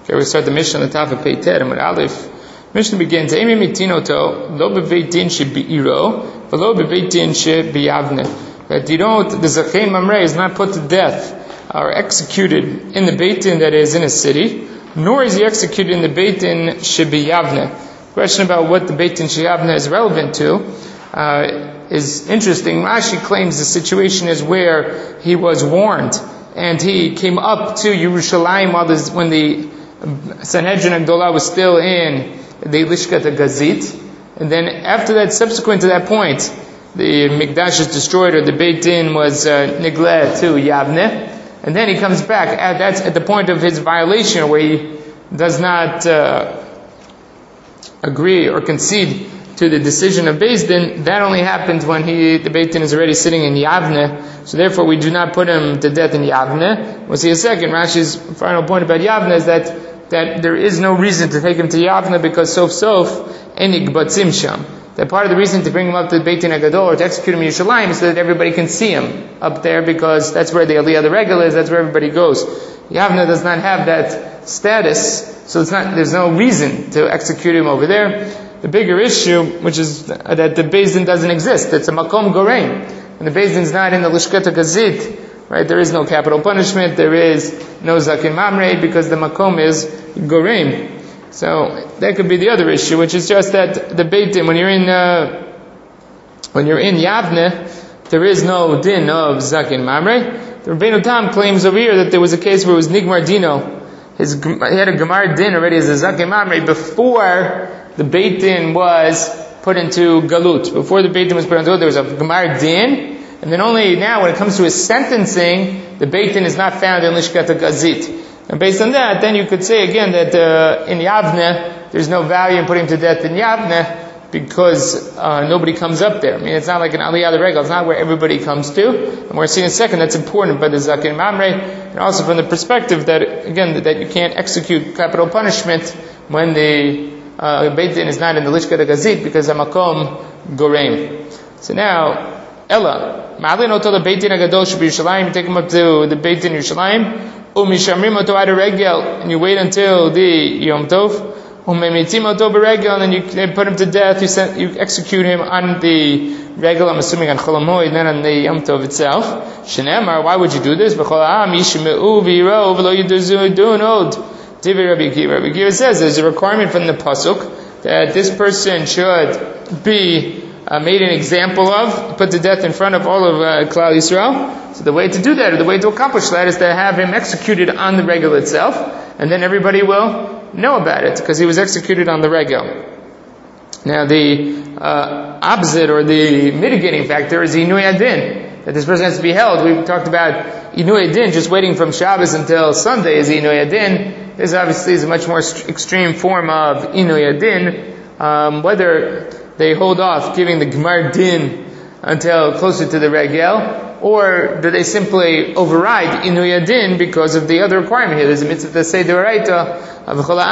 Okay, we start the Mishnah on the top of Pei Tet and Aleph. Mishnah begins, Eimi mitinoto, lo bebeit din shebe'iro, v'lo bebeit din shebeyavne. That the Zachein Mamre is not put to death or executed in the Beit Din that is in a city, nor is he executed in the Beit Din shebeyavne. Question about what the Beit Din shebeyavne is relevant to is interesting. Rashi claims the situation is where he was warned and he came up to Yerushalayim when the Sanhedrin Agdolah was still in the Lishkat Gazit, and then after that, subsequent to that point, the Mikdash is destroyed or the Beit Din was nigleh to Yavne, and then he comes back. That's at the point of his violation where he does not agree or concede to the decision of Beis Din. That only happens when the Beit Din is already sitting in Yavne, so therefore we do not put him to death in Yavne. We'll see a second. Rashi's final point about Yavne is that there is no reason to take him to Yavne because sof enig batzim sham. That part of the reason to bring him up to the Beit Din HaGadol or to execute him in Yerushalayim is so that everybody can see him up there, because that's where the Aliyah the Regel is, that's where everybody goes. Yavne does not have that status, so there's no reason to execute him over there. The bigger issue, which is that the Beis Din doesn't exist. It's a makom gorein. And the Beis Din is not in the Lishkat HaGazit. Right, there is no capital punishment, there is no Zakin Mamre, because the makom is gorein. So that could be the other issue, which is just that the Beit Din, when you're in Yavne, there is no din of Zakin Mamre. The Rabbeinu Tam claims over here that there was a case where it was Nigmar Dino. He had a Gemar Din already as a Zakin Mamre before the Beit Din was put into Galut. Before the Beit Din was put into Galut, there was a Gemar Din. And then only now, when it comes to his sentencing, the Beit Din is not found in Lishkat HaGazit. And based on that, then you could say again that in Yavne, there's no value in putting him to death in Yavne, because nobody comes up there. I mean, it's not like an Aliyah the Regel, it's not where everybody comes to. And we're seeing in a second, that's important by the Zakin Mamre, and also from the perspective that, again, that you can't execute capital punishment when the Beit Din is not in the Lishkat HaGazit, because Hamakom Goreim. So now, Ella, Ma'alin oto the Beit Din HaGadol should be Yerushalayim, take him up to the Beit Din Yerushalayim, u'mishamrim oto ad regel, and you wait until the Yom Tov, u'memitim oto beregel, and then you put him to death, you execute him on the regel, I'm assuming on Chol HaMoed, then on the Yom Tov itself. Shenemar, why would you do this? B'chol ha'am yishme'u v'yirau v'lo yiduzu dunod. Divi Rabbi Akiva. Rabbi Akiva says there's a requirement from the Pasuk that this person should be made an example of, put to death in front of all of Klal Yisrael. So the way to do that, or the way to accomplish that, is to have him executed on the regel itself, and then everybody will know about it, because he was executed on the regel. Now the opposite, or the mitigating factor, is Inui Adin, that this person has to be held. We talked about Inui Adin, just waiting from Shabbos until Sunday is Inui Adin. This obviously is a much more extreme form of Inui Adin. Whether they hold off giving the Gemar Din until closer to the Regel, or do they simply override Inui Adin because of the other requirement here? There's a mitzvah to say D'oraita,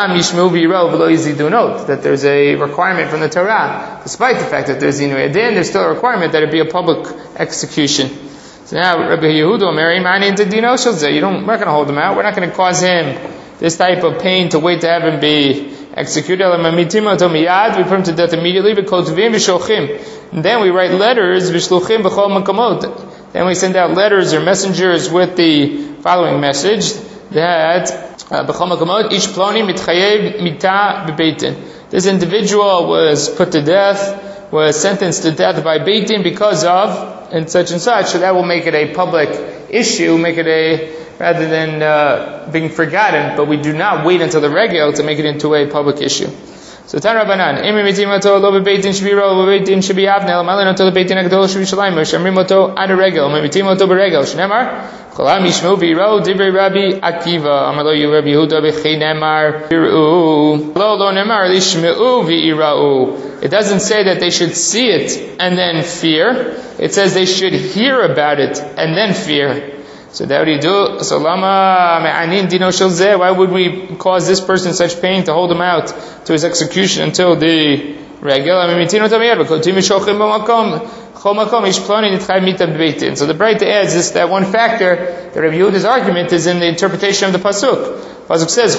that there's a requirement from the Torah. Despite the fact that there's Inui Adin, there's still a requirement that it be a public execution. So now, Rabbi Yehuda, Mary, we're not going to hold him out. We're not going to cause him this type of pain to wait to have him be executed. We put him to death immediately. And then we write letters. Then we send out letters or messengers with the following message, that each ploni mitchayev mita b'Beit Din. This individual was put to death, was sentenced to death by Beit Din because of and such. So that will make it a public issue, make it rather than being forgotten. But we do not wait until the regel to make it into a public issue. So Tan Rabbanan, Emi mitimato lo bebeit din shebiro lo bebeit din shebiyavne el malin oto lo beit din HaGadol shebiyushalayim shamrim oto ad regel memitim oto beregel shnemar cholam yishmu biro divrei Rabbi Akiva amar lo Rabbi Yehuda b'chei nemar biru lo nemar lishmeu v'irau. It doesn't say that they should see it and then fear. It says they should hear about it and then fear. So that would he do? So lama me'anin dino shel zeh. Why would we cause this person such pain to hold him out to his execution until the regel? So the Breita adds this, that one factor that Rabbi Yehuda's argument is in the interpretation of the pasuk. Pasuk says,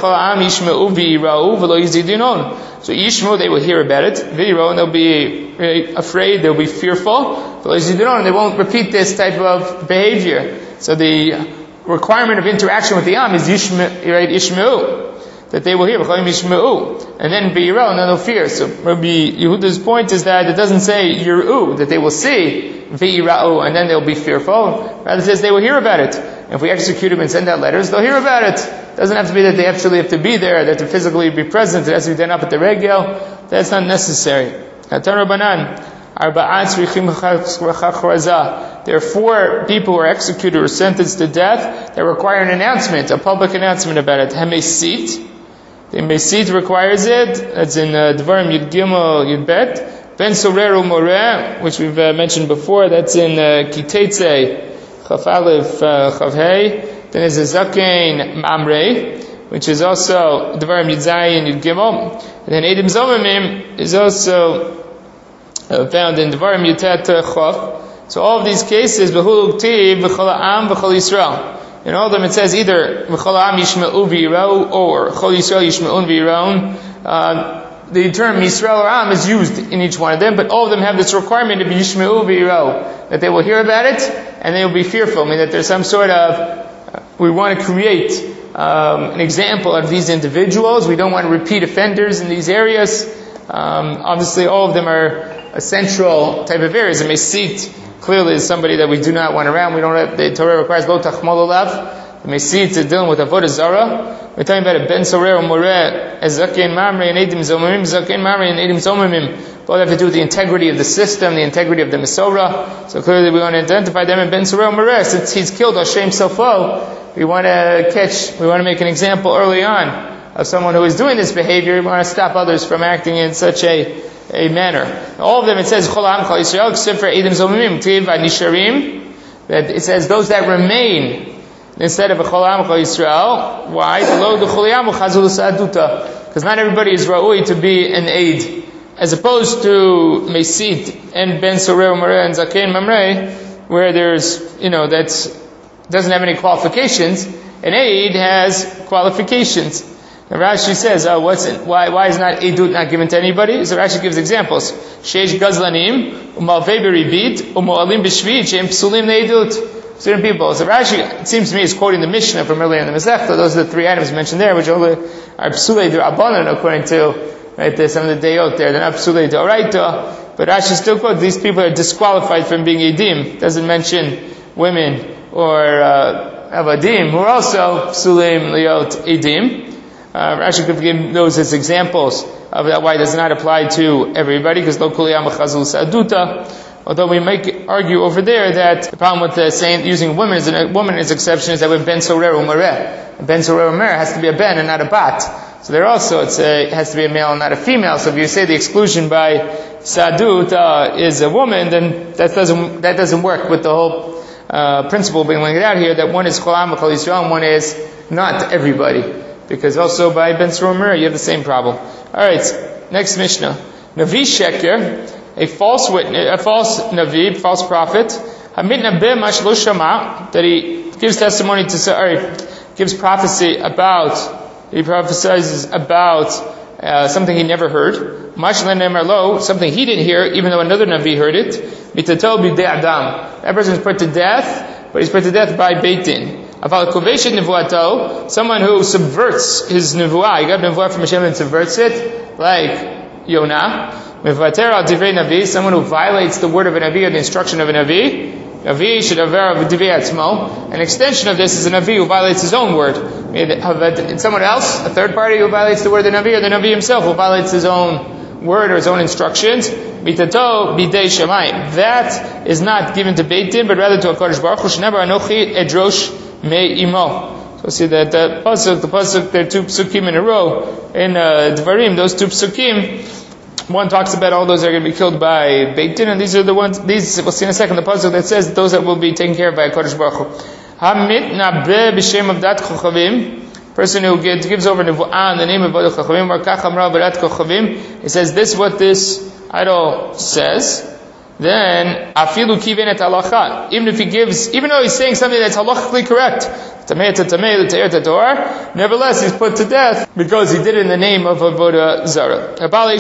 so Yishmu, they will hear about it, and they'll be afraid, they'll be fearful, and they won't repeat this type of behavior. So the requirement of interaction with the Am is Yishmu, that they will hear, and then B'yirau, and then they'll fear. So Rabbi Yehuda's point is that it doesn't say Yir'u, that they will see V'yirau, and then they'll be fearful. Rather it says they will hear about it. And if we execute them and send out letters, they'll hear about it. It doesn't have to be that they actually have to be there, they have to physically be present, it has to be done up at the regel. That's not necessary. There are 4 people who are executed or sentenced to death that require an announcement, a public announcement about it. Hamesit. The Mesit requires it. That's in Dvarim Yud Gimel Yud Bet. Ben Sorer Umoreh, which we've mentioned before. That's in Kiteitzei Chaf Aleph Chav Hei. Then there's a Zakein Mamrei, which is also Dvarim Yud Zayin Yud Gimel. And then Eidim Zomimim is also found in Dvarim Yud Tet Chav. So all of these cases, Behul Uktiv V'chol Ha'am V'chol Yisrael. In all of them it says either V'chol Ha'am Yishme'u V'yirau or Chol Yisrael Yishme'un V'yiraun. The term Yisrael or Am is used in each one of them, but all of them have this requirement of Yishme'u V'yirau, that they will hear about it and they will be fearful. I mean that there's some sort of, we want to create an example of these individuals. We don't want to repeat offenders in these areas. Obviously all of them are a central type of areas. A Mesit clearly is somebody that we do not want around. We don't have, the Torah requires lo tachmol olav. The Mesit is dealing with avodah zara. We're talking about a ben sorer or moreh, a zaken mamre and edim zomimim, zaken mamre and edim zomimim. Both have to do with the integrity of the system, the integrity of the Mesorah. So clearly we want to identify them in ben sorer or moreh. Since he's killed Hashem Sofo, we want to make an example early on of someone who is doing this behavior. We want to stop others from acting in such a manner. All of them, it says, Chol Ha'am Chol Yisrael, except for Eidim Zomimim, Tiv Nisharim, that it says those that remain, instead of Chol Ha'am Chol Yisrael. Why? Because not everybody is Ra'ui to be an aid. As opposed to Mesit and Ben Sorer Moreh and Zaken Mamrei, where there's, that's, doesn't have any qualifications, an aid has qualifications. And Rashi says, why is not Eidut not given to anybody? So Rashi gives examples. Sheish Gazlanim, Umalvei Beribit, Umu'alim B'Shvit, Shem Psulim Neidut. Certain people. So Rashi, it seems to me, is quoting the Mishnah from earlier in the Masechta. Those are the 3 items mentioned there, which all are Psulei D'Rabbanan, according to, there's some of the Deyot there. They're not Psulei D'Oraita. But Rashi still quotes, these people are disqualified from being Eidim. Doesn't mention women or Avadim, who are also Psulim Liot Eidim. Rashi could give those as examples of that, why it does not apply to everybody, because lo kuli amachazul saduta. Although we might argue over there that the problem with saying using women as a woman as exception is that with ben sorer umareh, ben sorer umareh has to be a ben and not a bat. So there also it has to be a male and not a female. So if you say the exclusion by sadut is a woman, then that doesn't work with the whole principle being laid out here that one is chol ha'am v'chol Yisrael and one is not everybody. Because also by Ben Sromer, you have the same problem. Alright, next Mishnah. Navi Sheker, a false witness, a false Navi, false prophet, Hamid Nabeh Mash Lo Shama, that he gives testimony gives prophecy about, he prophesizes about something he never heard. Mash Le'nemar Lo, something he didn't hear, even though another Navi heard it. Mitato B'dei Adam. That person is put to death, but he's put to death by Beit Din. Someone who subverts his nevuah, he got nevuah from Hashem and subverts it, like Yonah. Someone who violates the word of a Navi or the instruction of a Navi. An extension of this is a Navi who violates his own word. And someone else, a third party who violates the word of the Navi, or the Navi himself who violates his own word or his own instructions. That is not given to Beit Din, but rather to a Kodesh Baruch Hu. Anochi edrosh me'imo. So see that the pasuk, there are 2 psukim in a row in Dvarim. Those 2 psukim, one talks about all those that are going to be killed by Beit Din, and these are the ones. These we'll see in a second. The pasuk that says those that will be taken care of by a Kodesh Baruch Hu. Hamit nabeh b'shem of dat kochavim. Person who gives over nevuah in the name of Baruch Chachavim, or kach amra b'dat kochavim. It says this is what this idol says. then afilu kivenet halacha. Even though he's saying something that's halachically correct, nevertheless he's put to death because he did it in the name of avodah zara.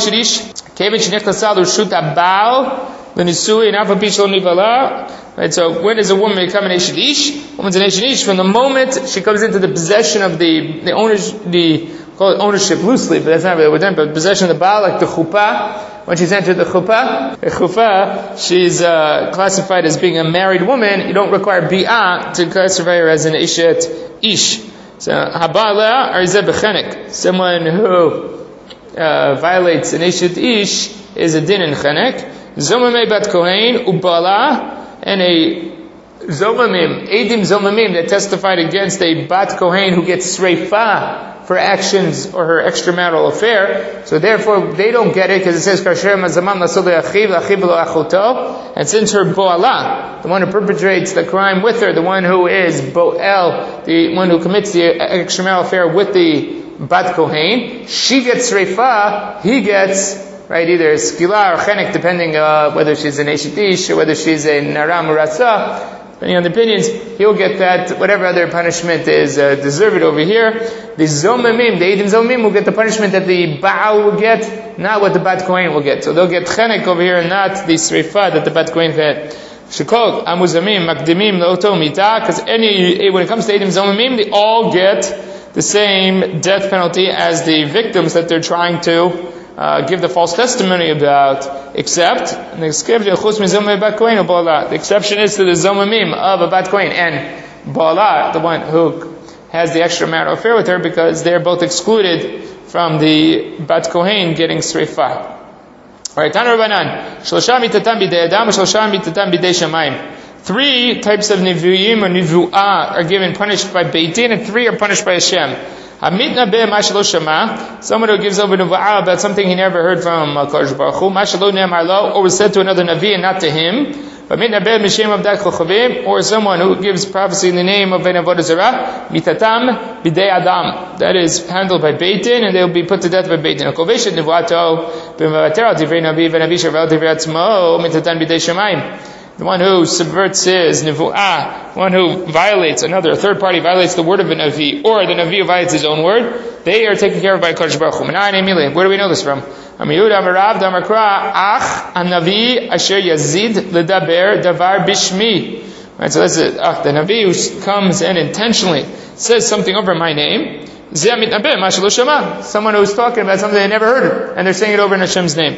Right, so when does a woman become an Eshet Ish? Woman's an Eshet Ish from the moment she comes into the possession of the call it ownership loosely, but that's not really what we're doing, but possession of the Baal, like the chuppah. When she's entered the chuppah, she's classified as being a married woman. You don't require bi'ah to classify her as an Eshet Ish. So, haba'ala arizeh b'chenek. Someone who violates an Eshet Ish is a din in chenek. Zomamei bat kohen ubala, and a zomamim, edim zomamim that testified against a bat kohen who gets sreifa for actions or her extramarital affair. So therefore they don't get it because it says kasher mazamam lasol achiv achiv lo achoto. And since her boala, the one who perpetrates the crime with her, the one who is boel, the one who commits the extramarital affair with the bat kohen, she gets sreifa, he gets either skila or chenek, depending whether she's an Eshet Ish or whether she's a naram or ratza. Depending on the opinions, he'll get that, whatever other punishment is deserved over here. The zomamim, the edim zomamim will get the punishment that the Baal will get, not what the bat kohen will get. So they'll get chenek over here and not the sreifa that the bat kohen had. Shekol amuzamim makdimim loto mita, because when it comes to edim zomamim, they all get the same death penalty as the victims that they're trying to give the false testimony about, except the exception is to the zomamim of a bat kohen and bala, the one who has the extramarital affair with her, because they're both excluded from the bat kohen getting sreifa. Alright, Tana Rabbanan, shlosha mitatam bidei adam, shlosha mitatam bidei shamayim. 3 types of nivuyim or nivu'ah are given punished by Beit Din, and 3 are punished by Hashem. Someone who gives over niva'ah about something he never heard from Kodesh Baruch Hu, or was said to another Navi and not to him, or someone who gives prophecy in the name of an avodah zarah, mitatam bidei adam. That is handled by Beit Din, and they will be put to death by Beit Din. The one who subverts his nivu'ah, one who violates a third party violates the word of a Navi, or the Navi violates his own word, they are taken care of by Kodesh Baruch Hu. Where do we know this from? Right, so that's it. The Navi who comes and intentionally says something over my name, someone who's talking about something they never heard, and they're saying it over in Hashem's name.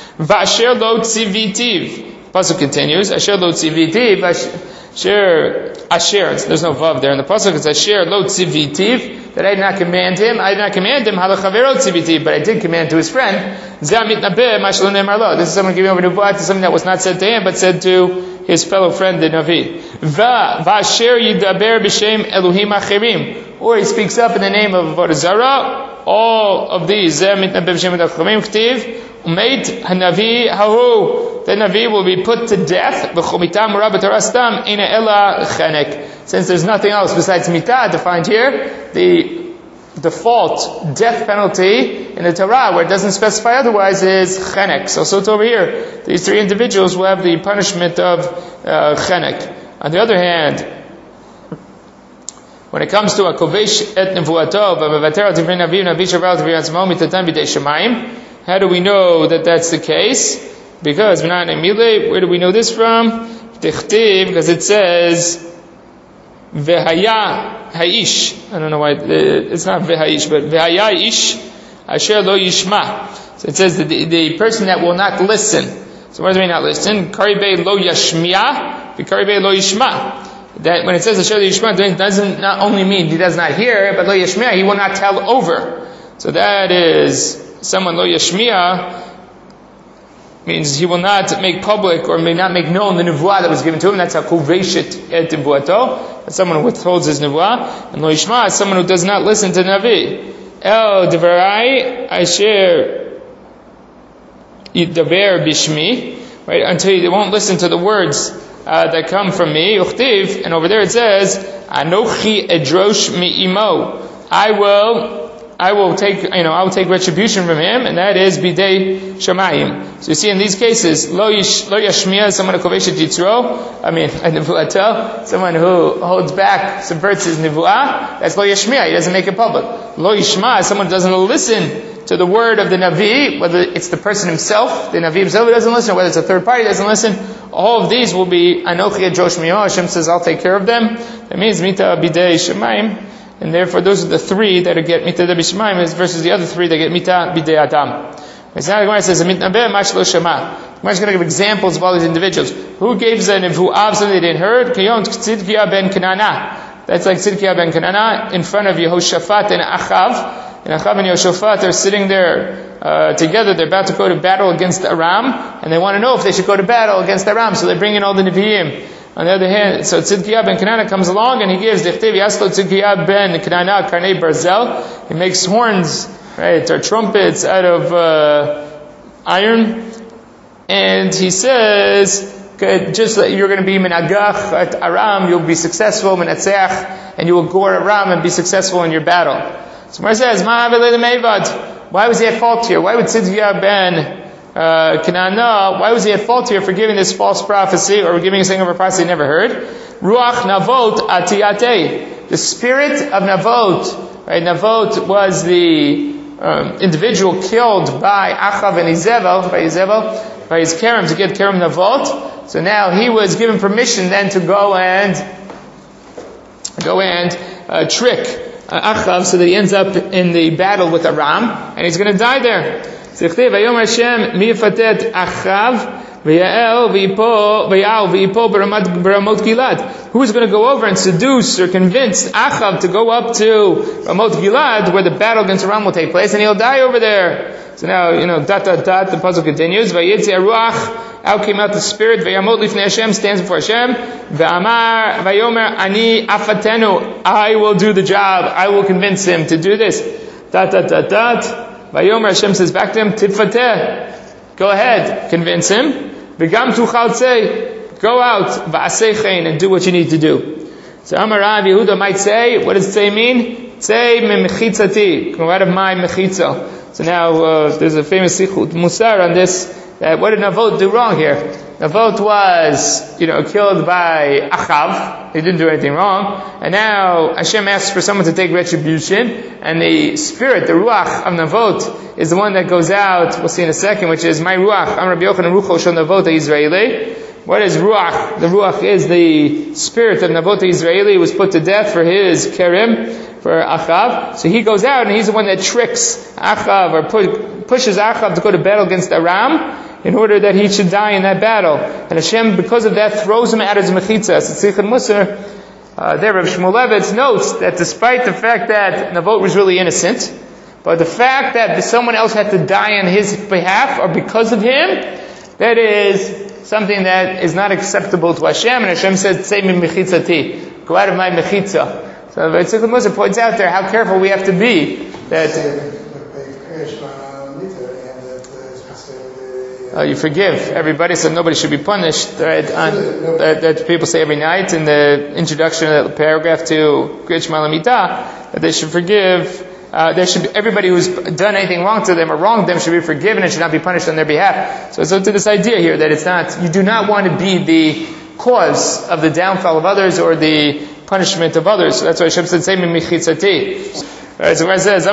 Pasuk continues, Asher lo tzivitiv, Asher, there's no vav there in the Pasuk, it's Asher lo tzivitiv, that I did not command him, halachavero tzivitiv, but I did command to his friend, this is someone giving over Nebuah to something that was not said to him, but said to his fellow friend, the Navi. Va'asher yidaber b'shem Elohim achirim, or he speaks up in the name of avodah zarah. All of these, mitnabeh b'shem Elohim k'tiv, umeit hanavi hahu, the Navi will be put to death. Since there's nothing else besides mitah to find here, the default death penalty in the Torah, where it doesn't specify otherwise, is chenek. So it's over here. These 3 individuals will have the punishment of chenek. On the other hand, when it comes to a kovesh et nevuato, how do we know that that's the case? Because where do we know this from? Because it says Vehaya Haish. I don't know why it's not Vehaish, but Vehaya Ish Asher lo yishma. So it says that the person that will not listen. So what does it mean not listen? Karibei lo yashmiya, Karibei lo yishma. That when it says Asher lo yishma, it doesn't not only mean he does not hear, but lo yashmiya, he will not tell over. So that is someone lo yashmiya means he will not make public or may not make known the nevuah that was given to him. That's how koveshet et nevuato. That's someone who withholds his nevuah. And lo yishma is someone who does not listen to Navi. El devarai asher yidaber bishmi, right? Until they won't listen to the words that come from me. Uchtiv, and over there it says, Anochi edrosh mi'imo. I will I will take retribution from him, and that is bidei shamayim. So you see in these cases, lo yashmiya, someone who koveshet yitzro, nevuato, someone who holds back, subverts his nevuah, that's lo yashmiya, he doesn't make it public. Lo yishma, someone who doesn't listen to the word of the Navi, whether it's the person himself, the Navi himself who doesn't listen, or whether it's a third party who doesn't listen, all of these will be Anochi Josh Mio. Hashem says, I'll take care of them. That means Mita Bidei Shemaim, and therefore those are the three that get Mita Bidei versus the other three that get Mita Bidei Adam. It's now the Gemara says, Mitnabeh Mash Lo Shema. The Gemara is going to give examples of all these individuals. Who gave the nevuah of something they didn't heard? Kayom Tzidkiah ben Kenana. That's like Tzidkiah ben Kenana in front of Yehoshaphat and Achav. And Achav and Yehoshaphat are sitting there together. They're about to go to battle against Aram, and they want to know if they should go to battle against Aram. So they bring in all the Nevi'im. On the other hand, so Tzidkiah ben Kenana comes along and he gives Dichtev Yaslo Tzidkiah ben Kenana Karnei Barzel. He makes horns, right, or trumpets out of iron, and he says, just that you're going to be menagach at Aram, you'll be successful, menatzeach, and you will gore Aram and be successful in your battle. So Mar says, why was he at fault here? Why would Tzidkiah ben Kenana, why was he at fault here for giving this false prophecy, or giving a thing of a prophecy he never heard? Ruach Navot Atiyate. The spirit of Navot, right? Navot was the individual killed by Achav and Izebel, by his Kerem, to get Kerem Navot. So now he was given permission then to go and trick Achav, so that he ends up in the battle with Aram, and he's going to die there. Who is going to go over and seduce or convince Achav to go up to Ramot Gilad, where the battle against Aram will take place, and he'll die over there? So now, the puzzle continues. Out came out the spirit, Vayamot lifnei Hashem, stands before Hashem, V'amar, Vayomer, Ani afatenu, I will do the job, I will convince him to do this. Vayomer, Hashem says back to him, Tiffateh, go ahead, convince him. V'gam tuchal tzei, go out, V'aseichein, and do what you need to do. So Amar Rav Yehuda might say, what does tzei mean? Tzei me mechitzati, come out of my mechitza. So now, there's a famous Sichut Musar on this. What did Navot do wrong here? Navot was, killed by Achav. He didn't do anything wrong. And now Hashem asks for someone to take retribution. And the spirit, the Ruach of Navot, is the one that goes out, we'll see in a second, which is my Ruach. Am Rabbi Yochanan Rucho Shel Navot Israeli. What is Ruach? The Ruach is the spirit of Navot Israeli. He was put to death for his Kerem, for Achav. So he goes out and he's the one that tricks Achav, or pushes Achav to go to battle against Aram, in order that he should die in that battle. And Hashem, because of that, throws him out of his mechitza. So Tzichin Musar, there Rav Shmulevitz notes that despite the fact that Navot was really innocent, but the fact that someone else had to die on his behalf, or because of him, that is something that is not acceptable to Hashem, and Hashem says, Tzei min mechitzati, go out of my mechitza. So Tzichin Musar points out there how careful we have to be that you forgive everybody, so nobody should be punished. Right? That people say every night in the introduction of the paragraph to Kriyat Shema L'Mitah, that they should forgive. Everybody who's done anything wrong to them or wronged them should be forgiven and should not be punished on their behalf. So to this idea here that you do not want to be the cause of the downfall of others or the punishment of others. So that's why Hashem said, "Say mi michitzati." Right, so where it says,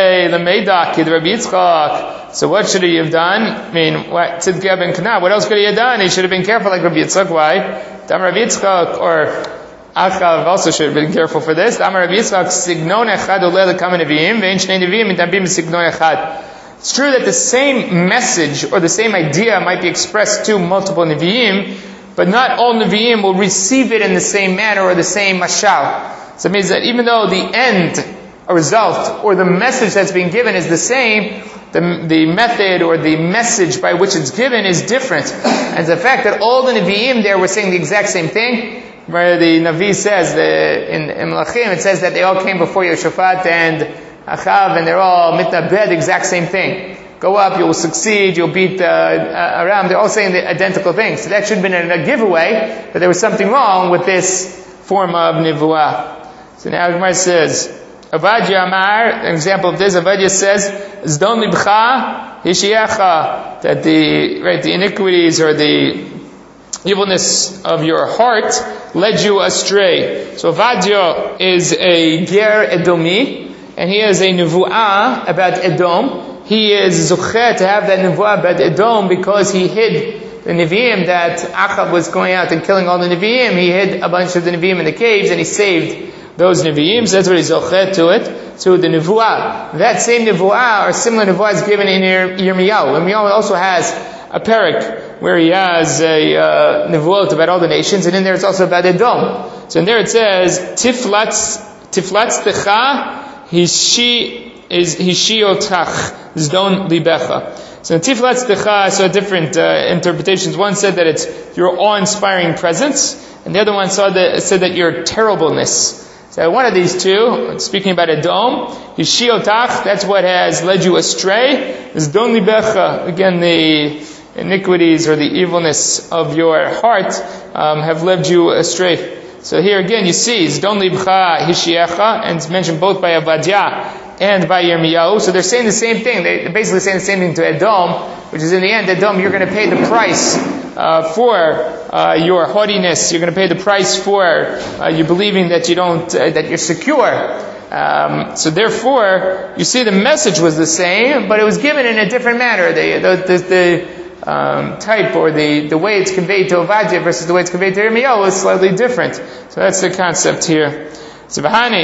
so what should he have done? I mean, Tzidkiah ben Kenana, what else could he have done? He should have been careful like Rabbi Yitzchak. Why? Dam Rabbi Yitzchak, or Achav also should have been careful for this. Dam Rabbi Yitzchak, signon echad oleh lekam neviim, ve'en shnei neviim, mitabim signon echad. It's true that the same message, or the same idea might be expressed to multiple neviim, but not all neviim will receive it in the same manner or the same mashal. So it means that even though the end, a result, or the message that's being given is the same, the method or the message by which it's given is different. And the fact that all the Nevi'im there were saying the exact same thing, where the Navi says, in Melachim, it says that they all came before Yehoshaphat and Achav, and they're all mitnabed, exact same thing. Go up, you'll succeed, you'll beat Aram. They're all saying the identical thing. So that should have been a giveaway, but there was something wrong with this form of Nivuah. So now Gemara says, Avadia Amar, an example of this, Avadia says, Zdon libcha hishiecha, that the iniquities or the evilness of your heart led you astray. So Avadia is a Ger Edomi, and he has a nevuah about Edom. He is zuchet to have that nevuah about Edom because he hid the Nevi'im that Achab was going out and killing all the Nevi'im. He hid a bunch of the Nevi'im in the caves and he saved those Nevi'im. So that's what he's zochet to it, to the nevuah. That same nevuah or similar nevuah is given in Yirmiyahu. Yirmiyahu also has a parak where he has a nevuot about all the nations, and in there it's also about Edom. So in there it says, Tiflatz techa hishiotach zdon libecha. So in Tiflatz techa, I saw different interpretations. One said that it's your awe-inspiring presence, and the other one said that your terribleness. So one of these two, speaking about Edom, hishiotach, that's what has led you astray. Zdon libecha, again the iniquities or the evilness of your heart have led you astray. So here again you see Zdon libcha hishiecha, and it's mentioned both by Avadia and by Yirmiyahu. So they're saying the same thing. They're basically saying the same thing to Edom, which is in the end, Edom, you're going to pay the price for your haughtiness. You're going to pay the price for you believing that that you're secure. So therefore, you see the message was the same, but it was given in a different manner. The type or the way it's conveyed to Avadia versus the way it's conveyed to Yirmiyahu is slightly different. So that's the concept here. So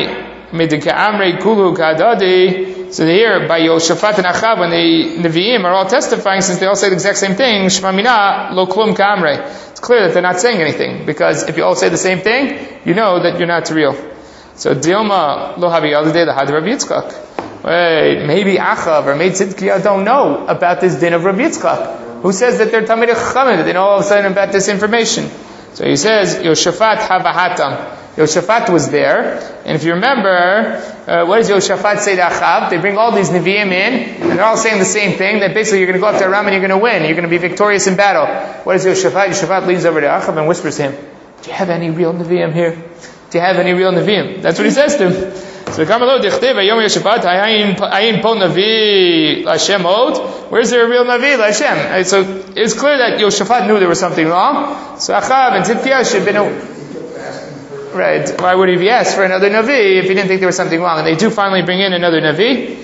here, by Yoshaphat and Achab, when the Nevi'im are all testifying, since they all say the exact same thing, Shema Mina lo klum ka'amrei. It's clear that they're not saying anything, because if you all say the same thing, you know that you're not real. So Dilma lo havi yaldei lahad Rav Yitzchak. Wait, maybe Achav or maybe Tzidkiah don't know about this din of Rav Yitzchak. Who says that they're Talmidei Chachamim, that they know all of a sudden about this information? So he says, Yoshaphat havahatam. Yoshaphat was there, and if you remember, what does Yoshaphat say to Achab? They bring all these Nevi'im in, and they're all saying the same thing, that basically you're going to go up to Aram and you're going to win, you're going to be victorious in battle. What is Yoshaphat? Yoshaphat leans over to Achab and whispers to him, do you have any real Nevi'im here? Do you have any real Nevi'im? That's what he says to him. So Kamalo Dichteva Yom Yoshaphat Ayin Po Navi Lashem Od. Where's there a real Navi Lashem? So it's clear that Yoshaphat knew there was something wrong. So Achab and Tzidkiah should have been right. Why would he be asked for another Navi if he didn't think there was something wrong? And they do finally bring in another Navi.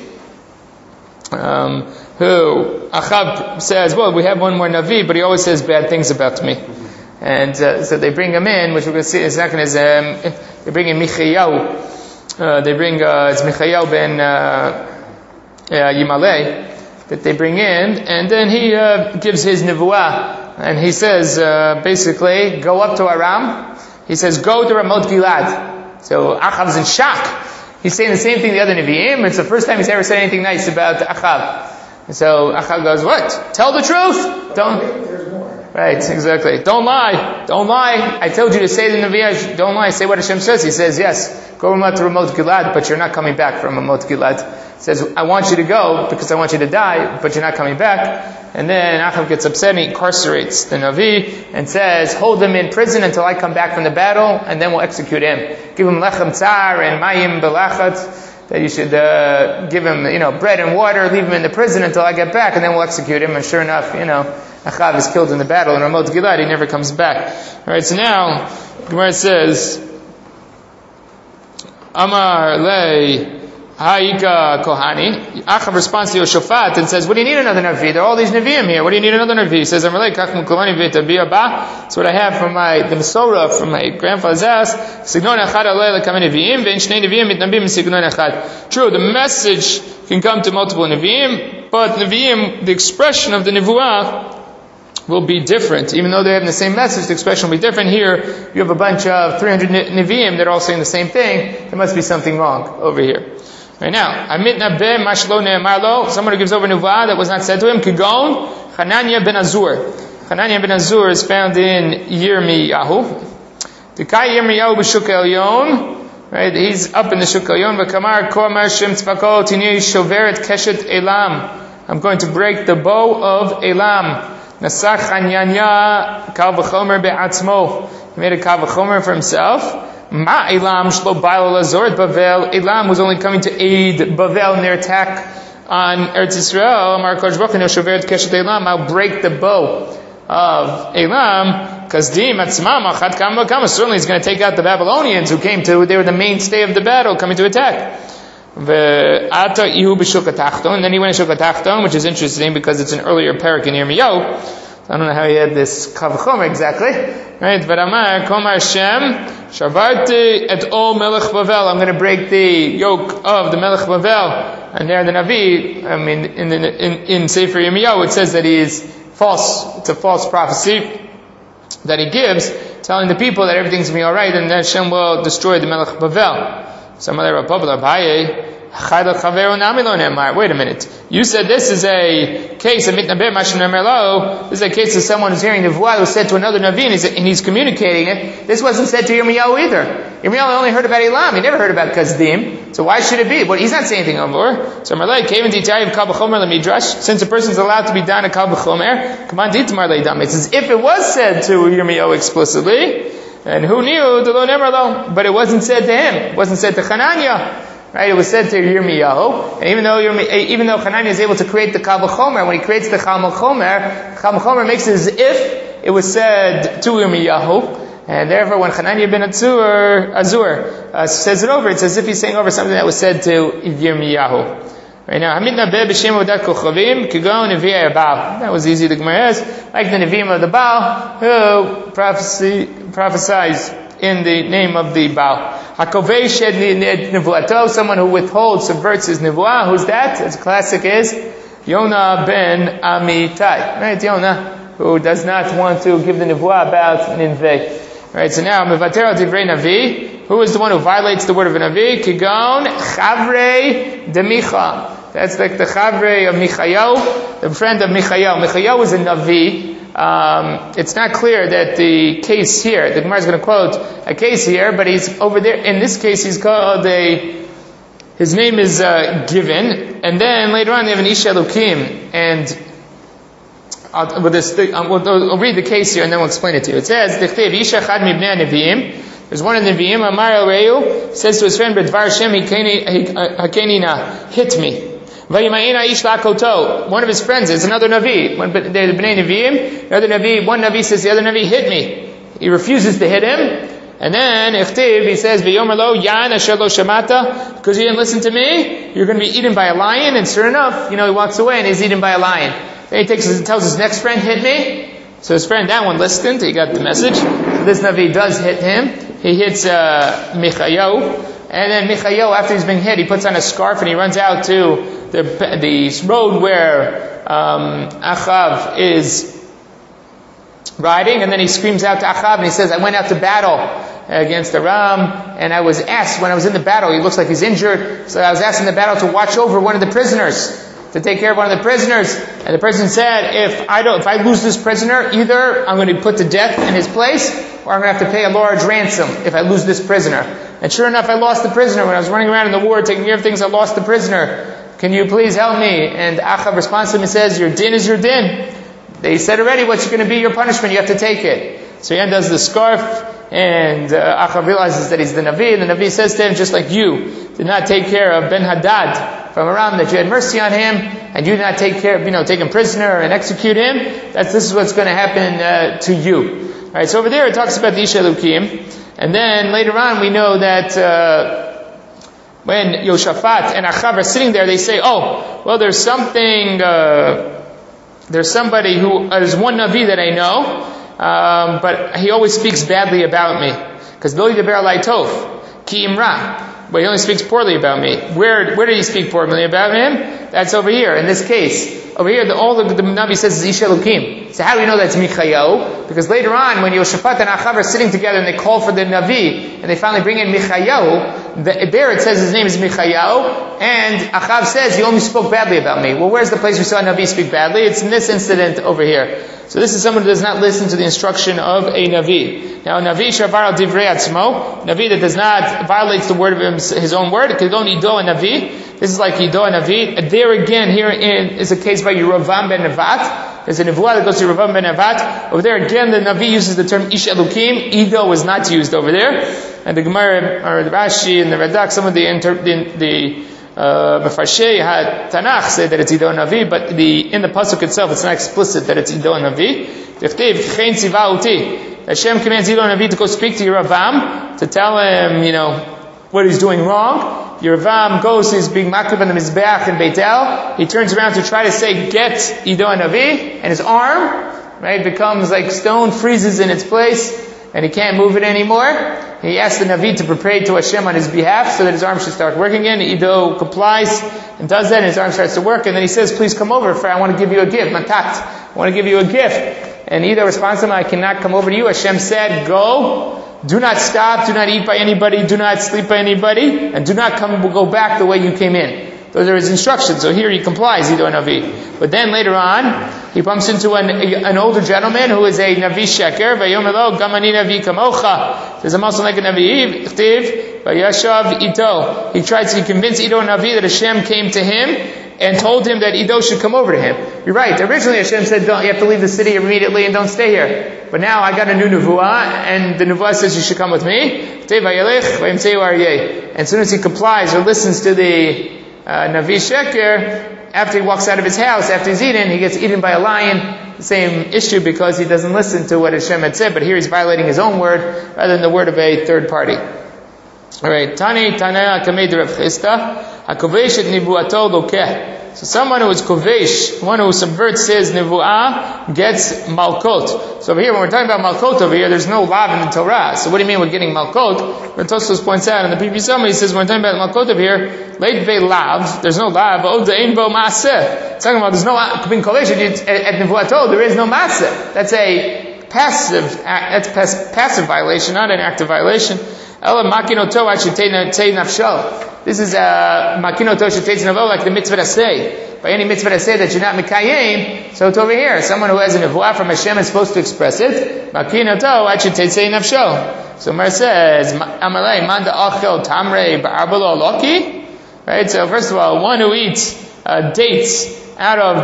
Who Achab says, well, we have one more Navi, but he always says bad things about me. And so they bring him in, which we're going to see in a second is they bring in Michayahu. They bring it's Michayahu ben Yimaleh that they bring in, and then he gives his nevuah, and he says basically, go up to Aram. He says, go to Ramot Gilad. So Achav's in shock. He's saying the same thing the other Nevi'im. It's the first time he's ever said anything nice about Achav. And so Achav goes, what? Tell the truth. Don't. Right, exactly. Don't lie. Don't lie. I told you to say the Nevi'ah. Don't lie. Say what Hashem says. He says, yes, go to Ramot Gilad, but you're not coming back from Ramot Gilad. He says, I want you to go because I want you to die, but you're not coming back. And then Achav gets upset and he incarcerates the Navi and says, hold him in prison until I come back from the battle, and then we'll execute him. Give him lechem tsar and mayim belachat, that you should give him, bread and water, leave him in the prison until I get back, and then we'll execute him. And sure enough, Achav is killed in the battle in Ramot Gilad. He never comes back. Alright, so now, Gemara says, Amar le Haika Kohani. Achav responds to Yoshaphat and says, what do you need another Navi? There are all these Nevi'im here. What do you need another Navi? He says, Amar le Kachmu Kohani v'tabiyah ba. That's what I have from the Mesorah, from my grandfather's house. Signon echad alei l'kamei Nevi'im v'en shnei Nevi'im mitnabim signon echad. True, the message can come to multiple Nevi'im, but Nevi'im, the expression of the Nevuah, will be different. Even though they have the same message, the expression will be different. Here, you have a bunch of 300 Nevi'im that are all saying the same thing. There must be something wrong over here. Right now, someone who gives over Nevuah that was not said to him, Kigon, Hananiah ben Azur. Hananiah ben Azur is found in Yirmiyahu. Tikai Yirmiyahu b'Shuk Elyon. Right, he's up in the Shuk Elyon. V'kamar Kormar Shem Tzvako Tini Shoveret Keshet Elam. I'm going to break the bow of Elam. Nasach Hanyanya Kal V'chomer be'atzmo. He made a Kal V'chomer for himself. Ma Elam shlo ba'al lazor Bavel. Elam was only coming to aid Bavel in their attack on Eretz Yisrael. Amar Kodesh Baruch Hu, Shover et keshet Elam. I'll break the bow of Elam. Kazdim atzmam achat kama kama. Certainly, he's going to take out the Babylonians who came to. They were the mainstay of the battle, coming to attack. And then he went to Shukatachton, which is interesting because it's an earlier parak in Yirmiyahu. I don't know how he had this kavachom exactly, right? But Amar Komar Shem Shavarti et O Melech Bavel. I'm going to break the yoke of the Melech Bavel. And there, the Navi, I mean, in Sefer Yirmiyahu, it says that he is false. It's a false prophecy that he gives, telling the people that everything's going to be all right, and that Hashem will destroy the Melech Bavel. Some other Republic, wait a minute. You said this is a case of this is a case of someone who's hearing Nevuah who said to another Navi, and he's communicating it. This wasn't said to Yirmiyahu either. Yirmiyahu only heard about Elam. He never heard about Kazdim. So why should it be? Well, he's not saying anything over. So since a person's allowed to be done at Kal B'chomer, it's as if it was said to Yirmiyahu explicitly. And who knew? But it wasn't said to him. It wasn't said to Hananiah. Right? It was said to Yirmiyahu. And even though Hananiah is able to create the Kal V'chomer, when he creates the Kal V'chomer makes it as if it was said to Yirmiyahu. And therefore, when Hananiah ben Azur says it over, it's as if he's saying over something that was said to Yirmiyahu. Right now, that was easy. The Gemara is like the Nevi'im of the Baal who prophesize in the name of the Baal. Someone who withholds, subverts his Nevuah. Who's that? Its classic is Yonah ben Amitai. Right, Yonah, who does not want to give the Nevuah about Ninveh. Right, so now, Mevater al Divrei Navi. Who is the one who violates the word of a Navi? Kigon Chavrei de Micha. That's like the Chavrei of Michael, the friend of Michael. Michael was a Navi. It's not clear that the case here, the Gemara is going to quote a case here, but he's over there. In this case, he's called his name is given, and then later on they have an Ish Elokim, and we'll read the case here and then we'll explain it to you. It says, there's one of the Nevi'im, Amar El Reu, says to his friend, B'dvar Hashem Hakenina, hit me. One of his friends is another Navi. One Navi says the other Navi, hit me. He refuses to hit him. And then, he says, because you didn't listen to me, you're going to be eaten by a lion. And sure enough, he walks away and he's eaten by a lion. Then he tells his next friend, hit me. So his friend, that one listened, he got the message. So this Navi does hit him. He hits Michael. And then Michael, after he's been hit, he puts on a scarf and he runs out to the road where Achav is riding, and then he screams out to Achav and he says, I went out to battle against Aram, and I was asked when I was in the battle, he looks like he's injured, so I was asked in the battle to watch over one of the prisoners, to take care of one of the prisoners. And the person said, if I lose this prisoner, either I'm going to be put to death in his place, or I'm going to have to pay a large ransom if I lose this prisoner. And sure enough, I lost the prisoner. When I was running around in the war taking care of things, I lost the prisoner. Can you please help me? And Achav responds to him and says, your din is your din. They said already what's going to be your punishment. You have to take it. So he undoes the scarf, and Achav realizes that he's the Navi, and the Navi says to him, just like you did not take care of Ben Hadad from Aram, that you had mercy on him, and you did not take care of, take him prisoner and execute him, this is what's going to happen to you. Alright, so over there it talks about the Ish Elokim, and then later on we know that when Yoshaphat and Achav are sitting there, they say, there's somebody there's one Navi that I know, but he always speaks badly about me. Because Lo Yidaber Alai Tov, Ki Imra. But he only speaks poorly about me. Where did he speak poorly about him? That's over here, in this case. Over here, all the Navi says is Ish Elokim. So how do we know that's Michael? Because later on, when Yoshaphat and Achav are sitting together and they call for the Navi, and they finally bring in Michael, there it says his name is Michael, and Achav says he only spoke badly about me. Well, where's the place we saw a Navi speak badly? It's in this incident over here. So this is someone who does not listen to the instruction of a Navi. Now, Navi shavar al divrei atzmo, Navi that does not violates the word of his own word. Kigon Ido a Navi. This is like Ido a Navi. There again, here is a case by Yerovam ben Nevat. There's a nevuah that goes to Revam ben Nevat. Over there again, the Navi uses the term Ish Elokim. Ido was not used over there. And the Gemara, or the Rashi and the Radak, some of the Mefarshei Tanakh say that it's Ido Navi, but in the pasuk itself, it's not explicit that it's Ido Navi. Hashem commands Ido Navi to go speak to Yeravam, to tell him, what he's doing wrong. Yeravam goes, he's being makrib on the Mizbeach in Beit El. He turns around to try to say, get Ido Navi, and his arm, becomes like stone, freezes in its place, and he can't move it anymore. He asks the Navi to pray to Hashem on his behalf so that his arm should start working again. Ido complies and does that, and his arm starts to work, and then he says, please come over, for I want to give you a gift, matat. I want to give you a gift. And Ido responds to him, I cannot come over to you. Hashem said, go. Do not stop, do not eat by anybody, do not sleep by anybody, and do not go back the way you came in. Those are his instructions. So here he complies, Ido Navi. But then later on, he bumps into an older gentleman who is a Navi Sheker, Vayomelo, Gamani Navi Kamocha. There's a also like a Navi, Chtiv, Vayashav Ito. He convinced Ido Navi that Hashem came to him and told him that Ido should come over to him. You're right. Originally Hashem said, you have to leave the city immediately and don't stay here. But now I got a new nevuah, and the nevuah says you should come with me. And as soon as he complies or listens to the Navi Sheker, after he walks out of his house, after he's eaten, he gets eaten by a lion. The same issue because he doesn't listen to what Hashem had said, but here he's violating his own word rather than the word of a third party. Alright, Tani Tanaya Kamed Rav Chisda, HaKovesh et Nivuato Lokeh. So someone who is kovesh, one who subverts his nevuah, gets malkot. So over here, when we're talking about malkot over here, there's no lav in the Torah. So what do you mean we're getting malkot? When Tosfos points out in the previous summary, he says when we're talking about malkot over here, leit ve lav, there's no lav, od ein bo maaseh. It's talking about there's no being kovesh at nevuato, there is no maaseh. That's a passive violation, not an active violation. Ela makinoto achitei nafshal. This is makinoto shetei navo, like the mitzvah aseh. By any mitzvah aseh that you're not mikayim, so it's over here. Someone who has a nevuah from Hashem is supposed to express it. Makinoto achitei nafsho. So Mar says, Amalei manda achel tamrei ba'arbalo loki. Right. So first of all, one who eats dates out of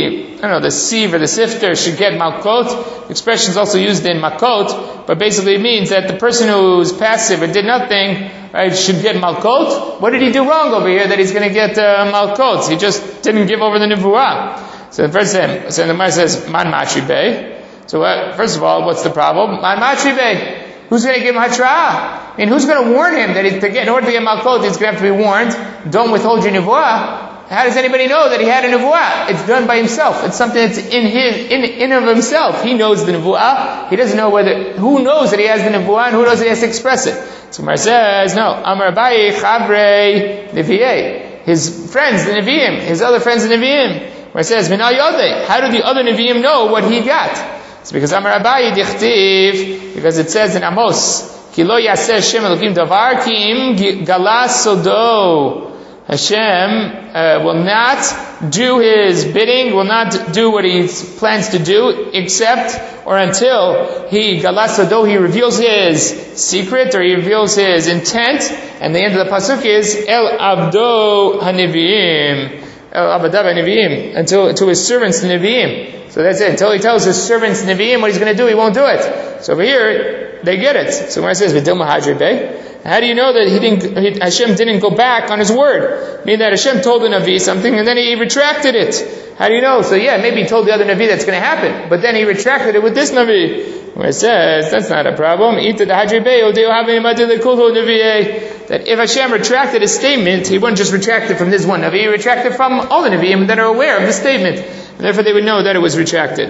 the sieve or the sifter should get malkot. The expression is also used in makot, but basically it means that the person who's passive or did nothing, right, should get malkot. What did he do wrong over here that he's going to get malkot? He just didn't give over the nevuah. So the first thing, the Gemara says, man matri bey. So first of all, what's the problem? Man matri bey. Who's going to give him hatra'ah? I mean, who's going to warn him that in order to get malkot, he's going to have to be warned, don't withhold your nevuah? How does anybody know that he had a nevuah? It's done by himself. It's something that's in of himself. He knows the nevuah. He doesn't know who knows that he has the nevuah and who knows that he has to express it. So Mar says, no. Amar Abaye chavrei nevi'eh. His friends, the nevi'im. His other friends, the nevi'im. Mar says, Minal yodei. How do the other nevi'im know what he got? It's because Amar Abaye dichtiv, because it says in Amos, Ki lo yaseh Hashem Elokim davar ki im galas sodo. Hashem will not do his bidding, will not do what he plans to do, except or until he reveals his secret, or he reveals his intent. And the end of the pasuk is El Abdo HaNevi'im, El Abadav HaNevi'im, until to his servants the Nevi'im. So that's it. Until he tells his servants Nevi'im what he's going to do, he won't do it. So over here, they get it. So when it says V'dil Mahadri Bey, how do you know that Hashem didn't go back on his word? Meaning that Hashem told the Navi something and then he retracted it. How do you know? So yeah, maybe he told the other Navi that's going to happen, but then he retracted it with this Navi. Where it says, that's not a problem. That if Hashem retracted his statement, he wouldn't just retract it from this one Navi, he retracted from all the Naviim that are aware of the statement. And therefore they would know that it was retracted.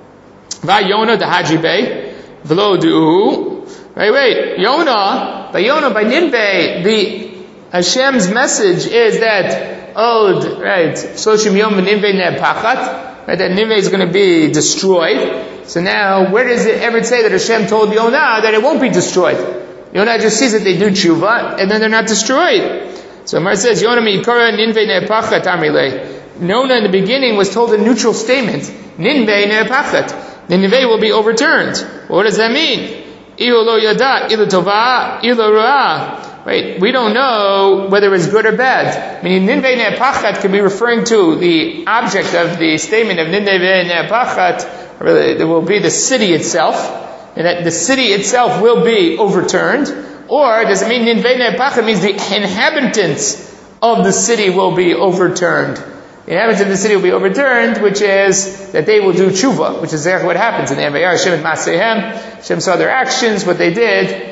Wait, Yonah, by Ninveh, the Hashem's message is that Shloshim Yom Ninveh Ne'pachat, right, that Ninveh is going to be destroyed. So now, where does it ever say that Hashem told Yonah that it won't be destroyed? Yonah just sees that they do tshuva, and then they're not destroyed. So Mar says, Yonah Mi'ikara Ninveh Ne'pachat Amrileh. Yonah in the beginning was told a neutral statement, Ninveh Ne'pachat. Ninveh will be overturned. Well, what does that mean? Right, right? We don't know whether it's good or bad. Meaning, Ninvei Ne'apachat could be referring to the object of the statement of Ninvei Ne'apachat, or it will be the city itself, and that the city itself will be overturned. Or does it mean Ninvei Ne'apachat means the inhabitants of the city will be overturned? The inhabitants of the city will be overturned, which is that they will do tshuva, which is exactly what happens in the Envayar. Hashem et Masehem, Hashem saw their actions, what they did,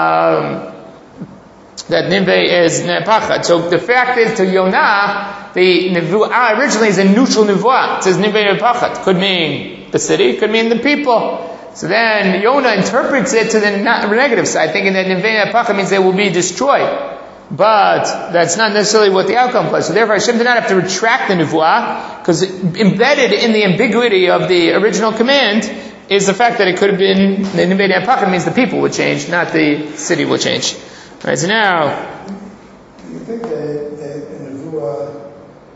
that Ninveh is Ne'apachat. So the fact is, to Yonah, the Nevuah originally is a neutral Nevuah. It says Ninveh Ne'apachat. Could mean the city, could mean the people. So then Yonah interprets it to the negative side, thinking that Ninveh Ne'apachat means they will be destroyed. But that's not necessarily what the outcome was. So therefore Hashem did not have to retract the Nevuah, because embedded in the ambiguity of the original command is the fact that it could have been, Ninveh Ne'apachat means the people would change, not the city will change. Alright, so now... Do you think that the Nevuah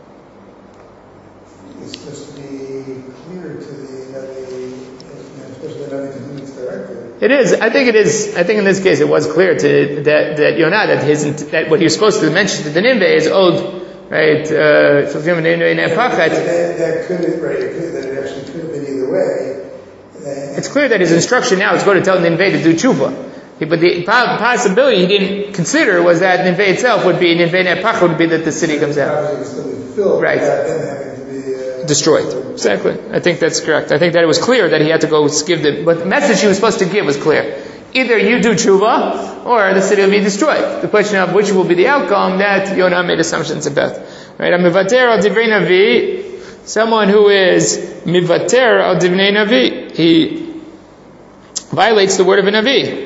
is supposed to be clear to the Navi, especially the Navi to whom it's directed? It is. I think it is. I think in this case it was clear to that Yonah that what he was supposed to mention to the Ninveh is Od, right? That could have, that it actually could have been either way. It's clear that his instruction now is going to tell Ninveh to do tshuva. But the possibility he didn't consider was that Ninveh itself would be, Ninveh Ne'apachat would be that the city comes out. Right. Destroyed. Exactly. I think that's correct. I think that it was clear that he had to go give but the message he was supposed to give was clear. Either you do tshuva, or the city will be destroyed. The question of which will be the outcome, that Yonah made assumptions about. Right? Mivater al divrei navi, someone who is mivater al divrei navi, he violates the word of a navi.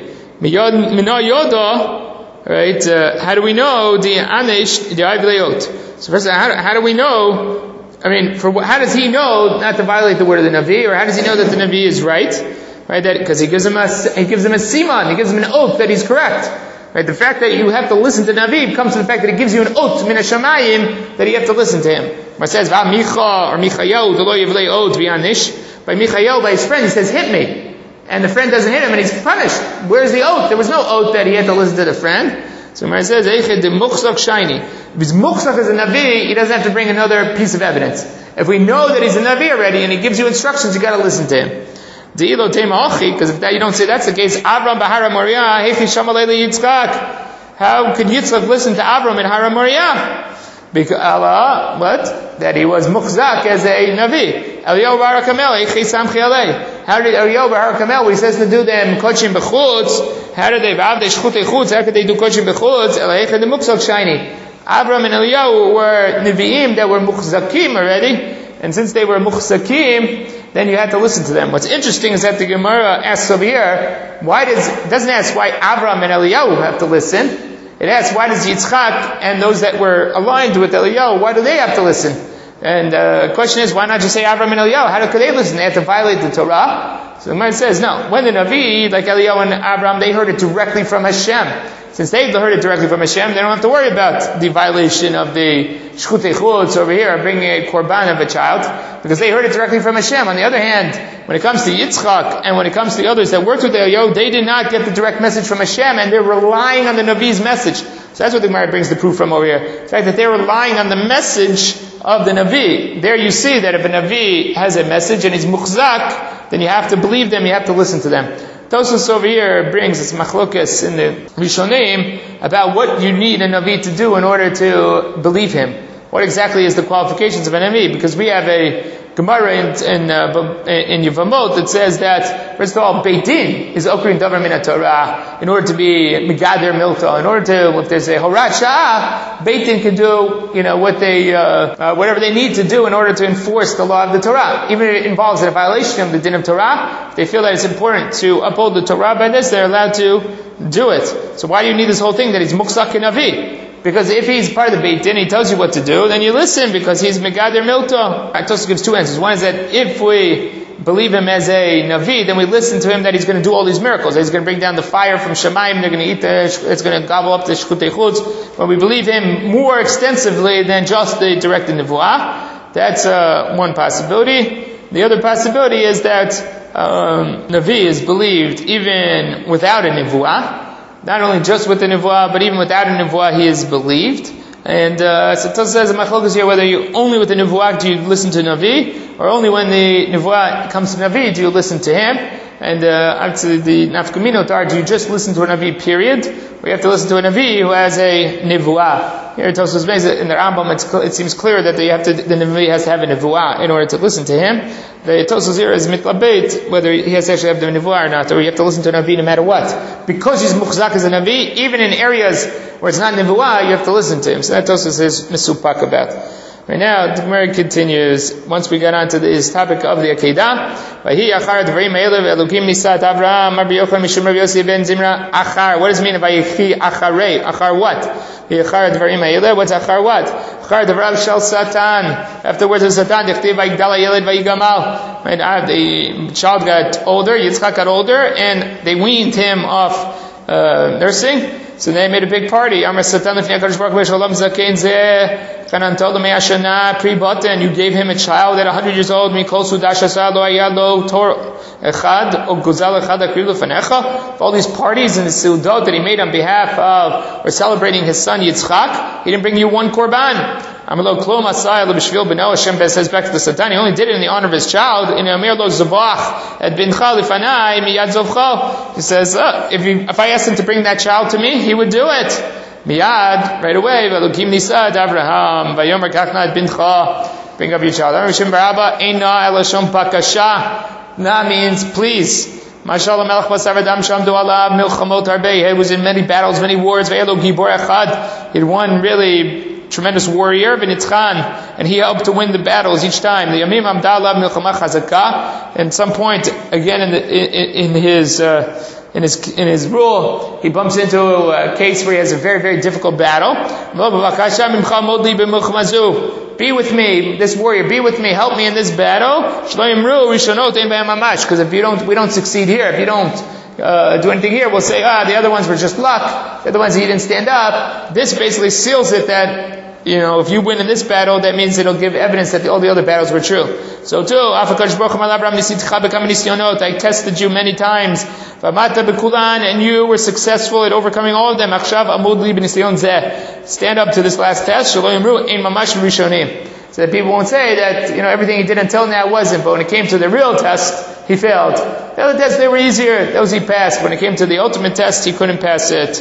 Right? How do we know the anesh the avleot? So first, how do we know? I mean, how does he know not to violate the word of the navi, or how does he know that the navi is right? Right? That because he gives him a siman, he gives him an oath that he's correct. Right? The fact that you have to listen to navi comes from the fact that he gives you an oath min hashamayim that you have to listen to him. It says Va Micha or Michael the lo yivlei oath v'anish. By Michael, by his friend, he says hit me. And the friend doesn't hit him, and he's punished. Where's the oath? There was no oath that he had to listen to the friend. So Gemara says, "Eiched de muchzak shiny." If he's muchzak as a navi, he doesn't have to bring another piece of evidence. If we know that he's a navi already, and he gives you instructions, you got to listen to him. De'ilo tema achi, because if you don't say that's the case, Avram b'Hara Moriah, heichi shamalei Yitzchak. How could Yitzchak listen to Avram in Hara Moriah? Because Allah, what? That he was muchzak as a navi. Eliyahu bar HaKamel, eichi samchi alei. How did Eliyahu bar HaKamel, when he says to do them kochim b'chutz, how did they how could they do kochim b'chutz? Eleicha de muchzak shiny. Avram and Eliyahu were nevi'im that were muchzakim already, and since they were muchzakim, then you had to listen to them. What's interesting is that the Gemara asks over here, doesn't ask why Avram and Eliyahu have to listen. It asks why does Yitzchak and those that were aligned with Eliyahu, why do they have to listen? And the question is, why not just say Avram and Eliyahu? How could they listen? They had to violate the Torah. So the Gemara says, no. When the Navi, like Eliyahu and Avram, they heard it directly from Hashem. Since they've heard it directly from Hashem, they don't have to worry about the violation of the Shchutei Chutz over here, bringing a korban of a child, because they heard it directly from Hashem. On the other hand, when it comes to Yitzchak, and when it comes to the others that worked with Eliyahu, they did not get the direct message from Hashem, and they're relying on the Navi's message. So that's what the Gemara brings the proof from over here. The fact that they're relying on the message of the Navi. There you see that if a Navi has a message and he's muchzak, then you have to believe them, you have to listen to them. Tosfos over here brings this machlokas in the Rishonim about what you need a Navi to do in order to believe him. What exactly is the qualifications of a Navi? Because we have a Gemara in Yevamot that says that, first of all, Beit Din is okrin davar min Torah in order to be megader milta. In order to, if there's a horat sha'ah, Beit Din can do, what they, whatever they need to do in order to enforce the law of the Torah. Even if it involves a violation of the din of Torah, if they feel that it's important to uphold the Torah by this, they're allowed to do it. So why do you need this whole thing that he's muchzak and Navi? Because if he's part of the Beit Din, he tells you what to do, then you listen because he's Megader Milto. Tosfos gives two answers. One is that if we believe him as a Navi, then we listen to him that he's going to do all these miracles. That he's going to bring down the fire from Shemaim, they're going to eat it's going to gobble up the Shchutei Chutz. When we believe him more extensively than just the direct Nevuah, that's one possibility. The other possibility is that Navi is believed even without a Nevuah. not only just with the Nevuah, but even without a Nevuah, he is believed. And so Tosfos says in Machlokes here whether you only with the Nevuah do you listen to Navi, or only when the Nevuah comes to Navi do you listen to him. And actually the nafkaminot are, do you just listen to a Navi period, or you have to listen to a Navi who has a Nevuah? Here Tosfos says in the Rambam it seems clear that the Navi has to have a Nevuah in order to listen to him. The Tosfos here is mitlabeit whether he has to actually have the Nevuah or not, or you have to listen to a Navi no matter what. Because he's muchzak as a Navi, even in areas where it's not Nevuah, you have to listen to him. So that Tosfos is misupak about. Right now, the Gemara continues. Once we get on to this topic of the Akedah, what does it mean? Achar what? What's achar what? Achar devrav shel Satan. Afterwards of Satan, right? The child got older, Yitzchak got older, and they weaned him off nursing. So they made a big party. Amar Satan l'fnei HaKadosh Baruch Hu Shalom Zaken Zeh. Kanan told him, Yashana pre-bata, and you gave him a child at 100 years old. Mikol Sudash Asad Lo Ayalo Tor Echad O Guzal Echad Akriv L'Fanecha. All these parties and the Seudot that he made on behalf of, or celebrating his son Yitzchak, he didn't bring you one korban. Amalo Klom Asai L'Bishvil B'No. Hashem says back to the Satan, he only did it in the honor of his child. In Amir Lo Zabach at Bincha L'Fanai Miyad Zovcho. He says, if I asked him to bring that child to me, he would do it. Miyad, right away, Velukim Nisad Avraham, Vayomer Kachna at Bincha, bring up your child. Rishim Baraba, Eina Elashom Pakasha. Na means please. Mashallah Melech Basar Adam Shamdu Alav Milchamot Arbei. He was in many battles, many wars. Ve'elo Gibor Echad. He had one really tremendous warrior, V'nitzchan, and he helped to win the battles each time. The Yamim Amda Alav Milchama Chazaka. At some point, again in his rule, he bumps into a case where he has a very, very difficult battle. Be with me, this warrior, be with me, help me in this battle. Because if we don't succeed here, if you don't do anything here, we'll say, the other ones were just luck. The other ones, he didn't stand up. This basically seals it that, if you win in this battle, that means it'll give evidence that all the other battles were true. So too, I tested you many times, and you were successful at overcoming all of them. Stand up to this last test. So that people won't say that, everything he did until now wasn't, but when it came to the real test, he failed. The other tests, they were easier. Those he passed. When it came to the ultimate test, he couldn't pass it.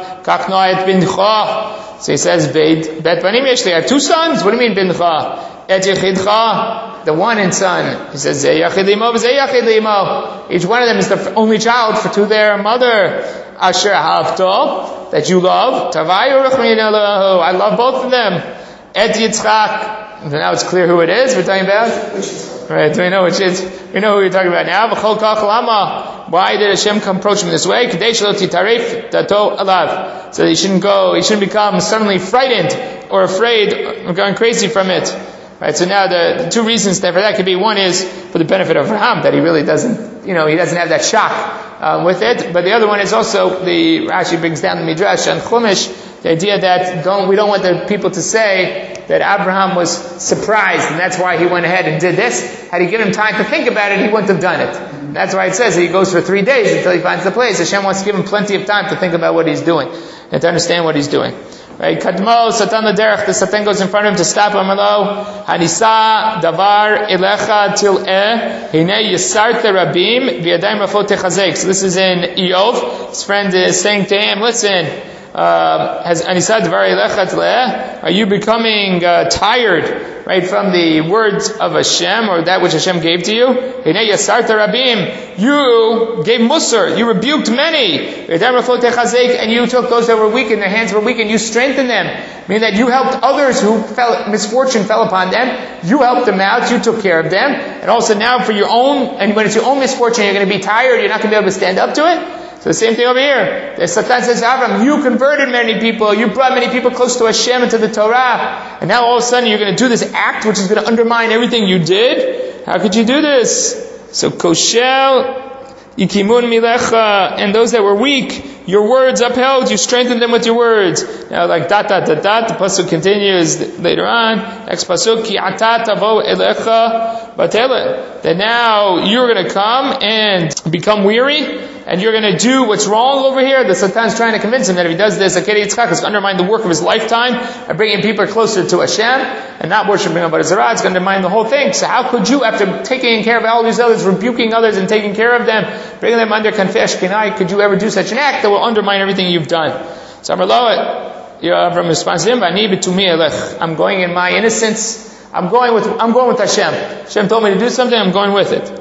So he says, Bet Banim Yesh, I have two sons. What do you mean, Bincha? Et Yechidcha, the one and son. He says, Zeh Yachid Limo, Zeh Yachid Limo. Each one of them is the only child to their mother. Asher Havto, that you love. Tavayu Rechmin Elahu, I love both of them. Et Yitzchak. Now it's clear who it is we're talking about. Right, do we know which is? We know who we're talking about now. V'chol kach lama. Why did Hashem approach him this way? Kadei shelo titaref dato alav. So he shouldn't become suddenly frightened or afraid or going crazy from it. Right, so now the two reasons for that could be, one is for the benefit of Avraham, that he really doesn't, he doesn't have that shock with it. But the other one is also, the Rashi brings down the Midrash and Chumash, the idea that we don't want the people to say that Abraham was surprised and that's why he went ahead and did this. Had he given him time to think about it, he wouldn't have done it. That's why it says that he goes for 3 days until he finds the place. Hashem wants to give him plenty of time to think about what he's doing and to understand what he's doing. Right? Kadmo, Satan l'derech, the Satan goes in front of him to stop him. Hello. Hanisa davar elecha til hine yisarte rabim v'yadayim rafot techazek. So this is in Eov. His friend is saying to him, listen, are you becoming tired, right, from the words of Hashem or that which Hashem gave to you? You gave musar, you rebuked many, and you took those that were weak and their hands were weak and you strengthened them, meaning that you helped others who misfortune fell upon them, you helped them out, you took care of them, and also now for your own, and when it's your own misfortune, you're going to be tired, you're not going to be able to stand up to it. So the same thing over here. The Satan says to Avram, you converted many people, you brought many people close to Hashem and to the Torah, and now all of a sudden you're going to do this act which is going to undermine everything you did? How could you do this? So Koshel, Yikimun Milecha, and those that were weak, your words upheld, you strengthened them with your words. Now like the pasuk continues later on, next pasuk, Ki ata tavo elecha batele, that now you're going to come and become weary, and you're going to do what's wrong over here, the Satan's trying to convince him that if he does this, Akedi Yitzchak is going to undermine the work of his lifetime by bringing people closer to Hashem and not worshiping Avodah Zarah. It's going to undermine the whole thing. So how could you, after taking care of all these others, rebuking others and taking care of them, bringing them under Kanfei Ashkenai, could you ever do such an act that will undermine everything you've done? So Avram responds to him, I'm going in my innocence. I'm going with Hashem. Hashem told me to do something, I'm going with it.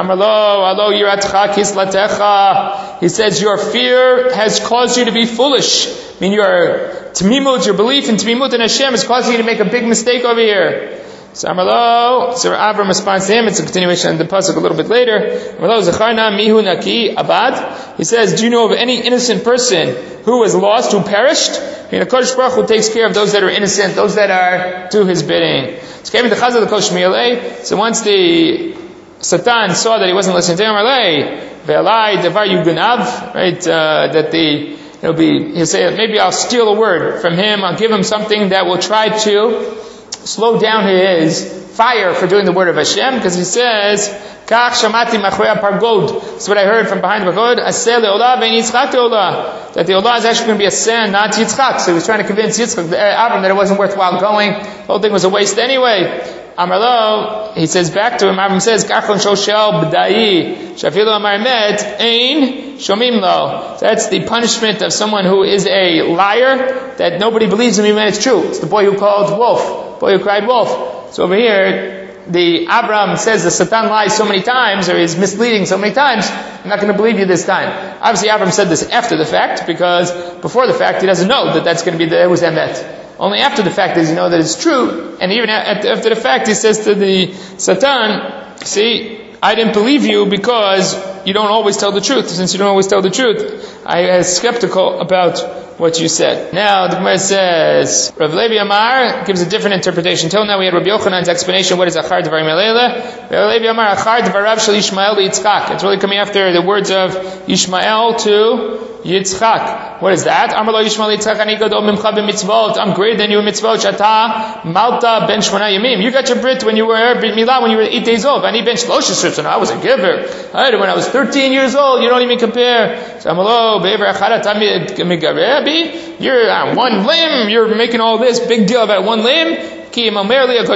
He says, your fear has caused you to be foolish. I mean, your Tamimut, your belief in Tamimut and Hashem is causing you to make a big mistake over here. So Avram responds to him. It's a continuation of the pasuk a little bit later. He says, do you know of any innocent person who was lost, who perished? I mean, the Kodesh Baruch Hu takes care of those that are innocent, those that are do His bidding. So once the Satan saw that he wasn't listening to him, right? That he'll say, maybe I'll steal a word from him. I'll give him something that will try to slow down his fire for doing the word of Hashem, because he says, Kach shamati machrei pargod. That's what I heard from behind the pargod. Aseh leolah ve'en Yitzchak leolah. That the olah is actually going to be a sin, not Yitzchak. So he was trying to convince Yitzchak, Avram, that it wasn't worthwhile going. The whole thing was a waste anyway. Amarlo, he says back to him, Avram says, Kachon shoshel b'da'i shafilu amar met ein shomim lo. That's the punishment of someone who is a liar, that nobody believes him even when it's true. It's the boy who called wolf, boy who cried wolf. So over here, the Abram says the Satan lies so many times, or is misleading so many times, I'm not going to believe you this time. Obviously, Abram said this after the fact, because before the fact, he doesn't know that that's going to be the was emet. Only after the fact does he know that it's true, and even after the fact, he says to the Satan, see, I didn't believe you because you don't always tell the truth. Since you don't always tell the truth, I was skeptical about what you said. Now, the Gemara says, Rav Levi Amar gives a different interpretation. Till now we had Rabbi Yochanan's explanation, what is Achar Dvarim Alela? Rav Levi Amar, Achar Dvarav Shel Yishmael Yitzchak. It's really coming after the words of Yishmael to Yitzchak. What is that? Amar lo Yishmael Yitzchak ani gadol mimcha b'mitzvot. I'm greater than you in mitzvot. Shata malta ben shmona yamim. You got your brit when you were brit milah when you were 8 days old. Ani ben shlosh strips. I was a giver. When I was 13 years old, you don't even compare. So Amar lo be'ever acharat migarebi. You're on one limb. You're making all this big deal about one limb. Hashem comes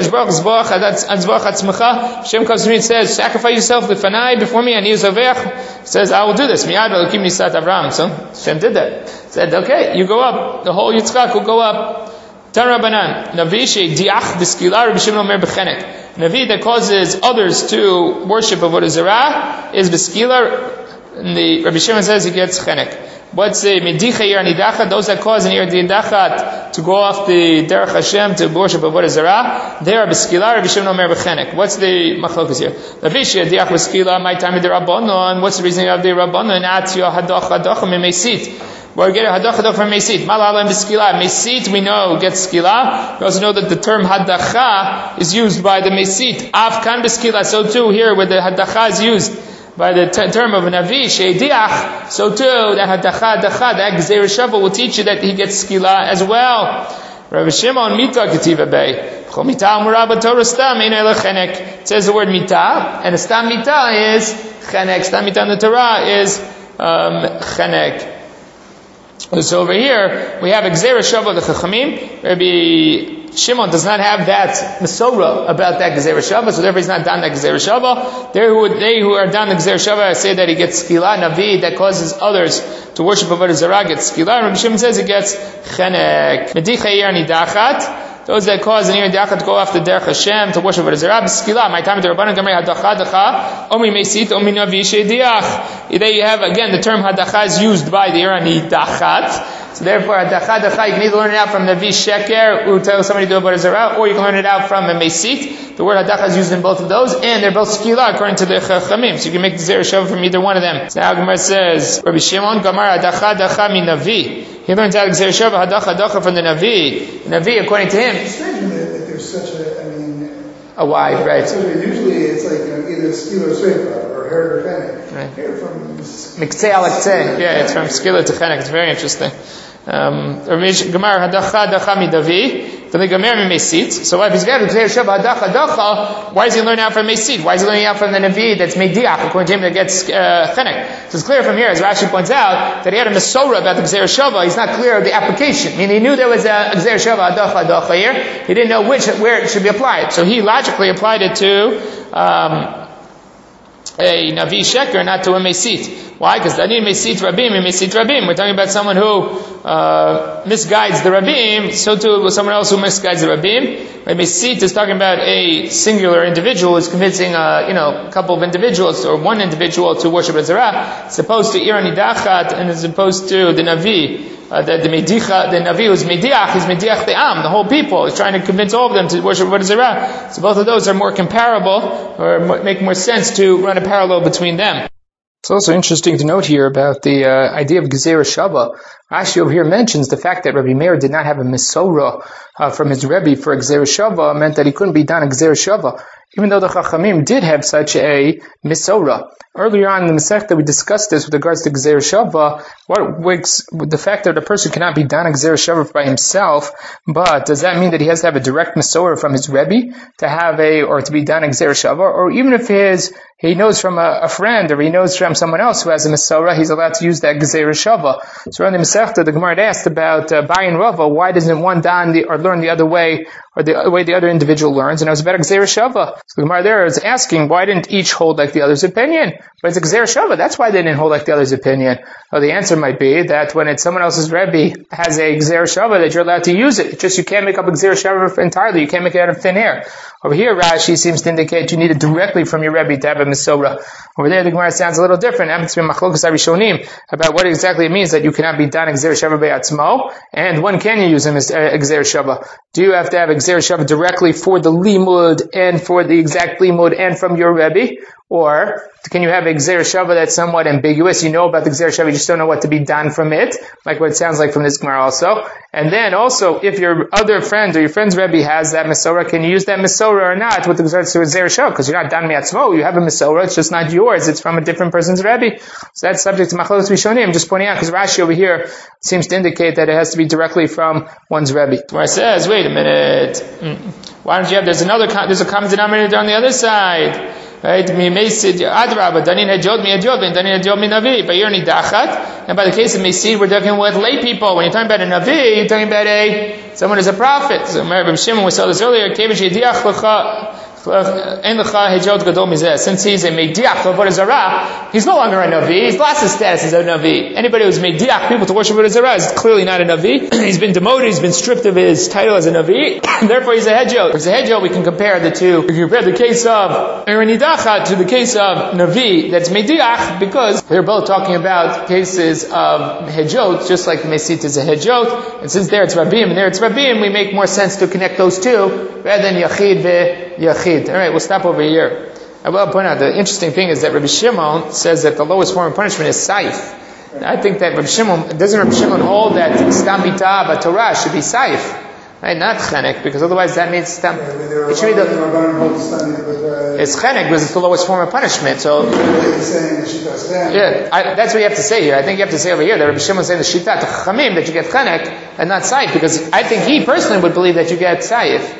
to me and says, sacrifice yourself before me, and he says, I will do this. So Hashem did that. Said, okay, you go up. The whole Yitzchak will go up. Navi that causes others to worship Avodah Zarah is b'skila. And the Rabbi Shimon says he gets chenek. What's the medicha yer nidachat? Those that cause an yer nidachat to go off the derech Hashem to worship Avodah Zarah, they are b'skila. Rabbi Shimon omer b'chenek. What's the machlokas here? Lavish diach b'skila. My time of the rabbanon. What's the reason of the rabbanon? Atio hadach hadach memesit. We're getting hadach hadach from mesit. Malalam b'skila. Mesit we know gets skila. We also know that the term hadacha is used by the mesit. Afkan b'skila. So too here where the hadacha is used by the term of a Navi, Sheidiach, so too, that Hadacha, that Gzeir Shavu will teach you that he gets skila as well. Rabbi Shimon, Mita Ketiva Bey. Chol Mita Amuraba Torah Stam, Ein Ela Chenek. It says the word Mita, and a Stam Mita is Chenek. Stam Mita in the Torah is Chenek. So over here, we have Gzeir Shavu, the Chachamim. Rabbi Shimon does not have that Mesorah about that Gezer Shava, so therefore he's not done that Gezer Shava. They who are done the Gezer Shava say that he gets skila. Navi that causes others to worship Avodah Zarah gets skila. And Rabbi Shimon says he gets chenek. Medicha yer nidachat. Those that cause an yer nidachat to go after derech Hashem to worship Avodah Zarah skila. My time at the Rabbanan Gamrei hadacha dacha omi mesit omi navi sheidiach. There you have again the term hadacha is used by the yer nidachat. So therefore, hadacha dacha, you can either learn it out from Navi Sheker, who tells somebody to do Avodah Zarah, or you can learn it out from a Mesit. The word hadacha is used in both of those, and they're both skila according to the Chachamim. So you can make the Zer Shav from either one of them. So now Gemara says, Rabbi Shimon, Gamar hadacha dacha mi Navi. He learns out Zer Shav hadacha dacha from the Navi. Navi, according to him, it's strange that there's such a wide, right? Usually it's like either skila or seifa, or herd or chenek. Right. Here from Miktzeh al Ktzeh. Yeah, it's from skila to chenek. It's very interesting. Gemar hadacha midavi. So if he's got a Gzeir Shava hadacha, why is he learning out from Mesid? Why is he learning out from the Navi that's Mediach, according to him that gets Chenek? So it's clear from here, as Rashi points out, that he had a Mesorah about the Gzeir Shava. He's not clear of the application. I mean, he knew there was a Gzeir Shava hadacha here. He didn't know where it should be applied. So he logically applied it to a Navi Sheker, not to a Mesit. Why? Because Dani Mesit Rabim and Mesit Rabim. We're talking about someone who misguides the Rabim, so too with someone else who misguides the Rabim. Mesit is talking about a singular individual who's convincing a couple of individuals or one individual to worship a Zerah, as opposed to Iran Idachat and as opposed to the Navi. The Navi who's Mediach, he's Mediach the Am, the whole people. He's trying to convince all of them to worship Avodah Zarah. So both of those are more comparable, or make more sense to run a parallel between them. It's also interesting to note here about the idea of Gzeir Shava. Rashi over here mentions the fact that Rabbi Meir did not have a Mesorah from his Rebbe for a Gzeir Shava, meant that he couldn't be done a Gzeir Shava, even though the Chachamim did have such a Mesorah. Earlier on in the Masechta, we discussed this with regards to Gzeir Shava. What makes the fact that a person cannot be done a Gzeir Shava by himself, but does that mean that he has to have a direct Mesorah from his Rebbe to be done a Gzeir Shava? Or even if he knows from a friend, or he knows from someone else who has a Mesorah, he's allowed to use that Gzeir Shava. So in the Masechta, the Gemara asked about Bai and Rava, why doesn't one learn the other way, or the way the other individual learns? And it was about a Gzeir Shava. So the Gemara there is asking, why didn't each hold like the other's opinion? But it's a Gzeir Shava, that's why they didn't hold like the other's opinion. Well, the answer might be that when it's someone else's Rebbe has a Gzeir Shava, that you're allowed to use it. It's just you can't make up a Gzeir Shava entirely, you can't make it out of thin air. Over here, Rashi seems to indicate you need it directly from your Rebbe to have a Mesorah. Over there, the Gemara sounds a little different. It happens to be Machlokas Arishonim about what exactly it means that you cannot be done a Gzeir Shava be'atzmo, and when can you use him as a Gzeir Shava? Do you have to have a Gzeir Shava directly for the limud and for the exact limud and from your Rebbe? Or can you have a Gzeir Shava that's somewhat ambiguous? You know about the Gzeir Shava, you just don't know what to be done from it, like what it sounds like from this Gemara also. And then also, if your other friend or your friend's Rebbe has that Mesorah, can you use that Mesorah or not with regards to a Gzeir Shava? Because you're not done mi'atzmo, you have a Mesorah, it's just not yours, it's from a different person's Rebbe. So that's subject to Machlokas Rishonim. I'm just pointing out, because Rashi over here seems to indicate that it has to be directly from one's Rebbe. Where it says, wait a minute, why don't you have, there's a common denominator on the other side. Right? And by the case of Mesid, we're talking with lay people. When you're talking about a Navi, you're talking about someone who's a prophet. So Rabbi Shimon, we saw this earlier, since he's a Mediach of Avodah Zarah, he's no longer a Navi, he's lost his status as a Navi. Anybody who's Mediach people to worship Avodah Zarah is clearly not a Navi. He's been demoted, he's been stripped of his title as a Navi, and therefore he's a Hedjot. As a Hedjot, we can compare the two. We can compare the case of Aaron Idachat to the case of Navi that's Mediach, because they're both talking about cases of Hedjot, just like Mesit is a Hedjot, and since there it's Rabim and there it's Rabim, we make more sense to connect those two rather than Yachid Yachid. Alright, we'll stop over here. I will point out, the interesting thing is that Rabbi Shimon says that the lowest form of punishment is Saif. I think that doesn't Rabbi Shimon hold that Stam Bita B'Torah should be Saif? Right, not Chenek, because otherwise that means Stam. It should be it's Chenek because it's the lowest form of punishment, so. Yeah, that's what you have to say here. I think you have to say over here that Rabbi Shimon is saying the Shita, to Chachamim, that you get Chenek and not Saif, because I think he personally would believe that you get Saif.